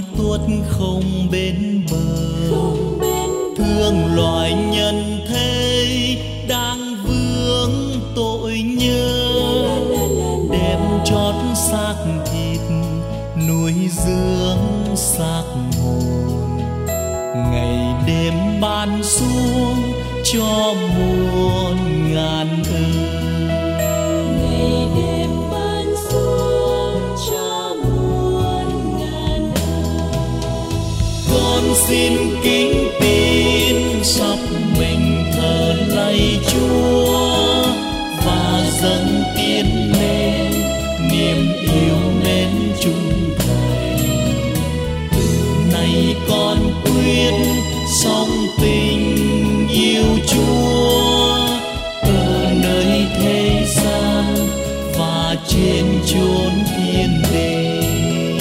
tuốt không bên bờ, thương loài nhân thế đang vướng tội nhơ, đem chót xác thịt nuôi dưỡng xác hồn, ngày đêm ban xuống cho muôn ngàn ơn. Ngày đêm ban xuống cho muôn ngàn ơn. Con xin kính tin sắp mình thờ lạy Chúa và dâng tiến lên niềm yêu mến trung thành. Từ nay con quyết sống tình yêu Chúa ở nơi thế gian và trên chốn thiên đàng.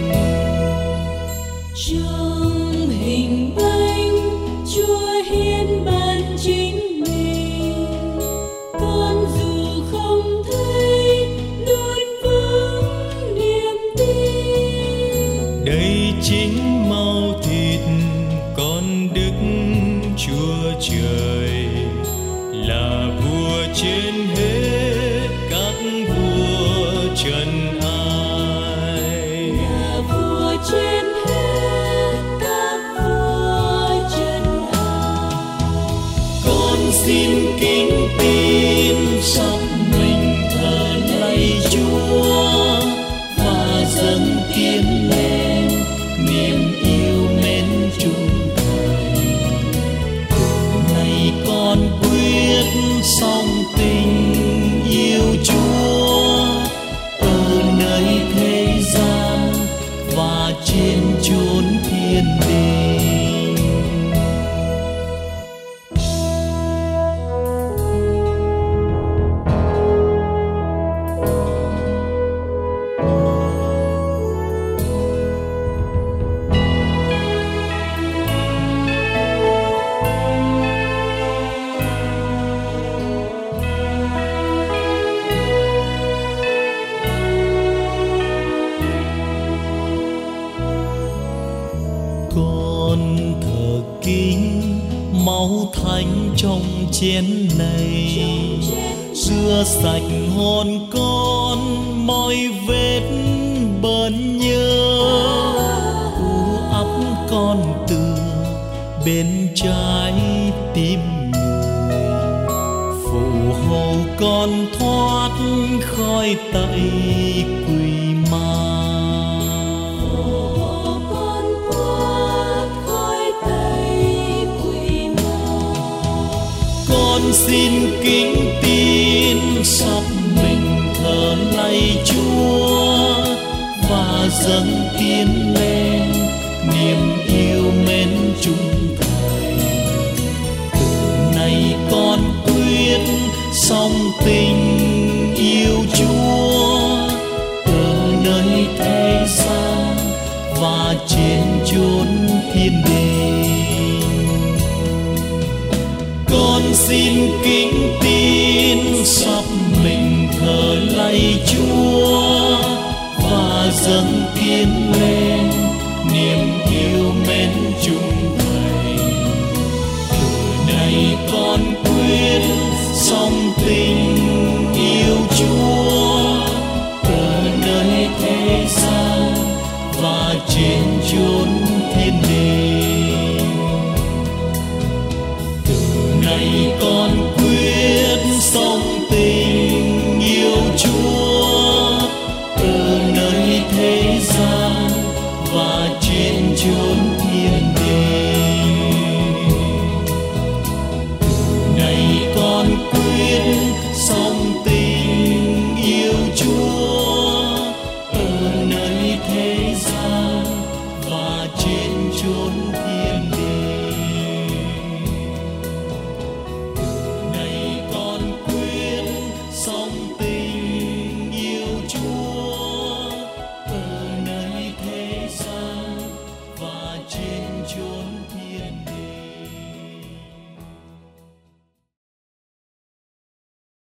Trong hình bánh Chúa hiến ban chính mình, con dù không thấy luôn vững niềm tin. Đây chính máu thịt con Đức Chúa Trời, là vua trên hết các vua trần ai. Là vua trên hết các vua trần ai. Con xin kính tin sắp mình thờ lạy Chúa và dâng tiến lên niềm yêu mến trung thành. Từ nay con quyết sống tình yêu Chúa ở nơi thế gian và trên chốn thiên đàng. Con thờ kính máu thánh trong chén này, rửa sạch hồn con mọi vết bẩn nhơ, u ấp con từ bên trái tim người, phù hộ con thoát khỏi tay quỷ ma. Con xin kính tin sắp mình thờ lạy Chúa và dâng tiến lên niềm yêu mến trung thành. Từ nay con quyết sống tình yêu Chúa ở nơi thế gian và trên chốn thiên đàng. Con xin kính tin sắp mình thờ lạy Chúa và dâng tiến lên niềm yêu mến trung thành. Từ nay con quyết sống tình yêu Chúa ở nơi thế gian và trên chốn thiên đàng. Này con quyết sống tình yêu Chúa ở nơi thế gian và trên chốn thiên đàng. Này con quyết sống tình yêu Chúa ở nơi thế gian và trên chốn thiên đàng. Sống tình yêu Chúa ở nơi thế gian và trên chốn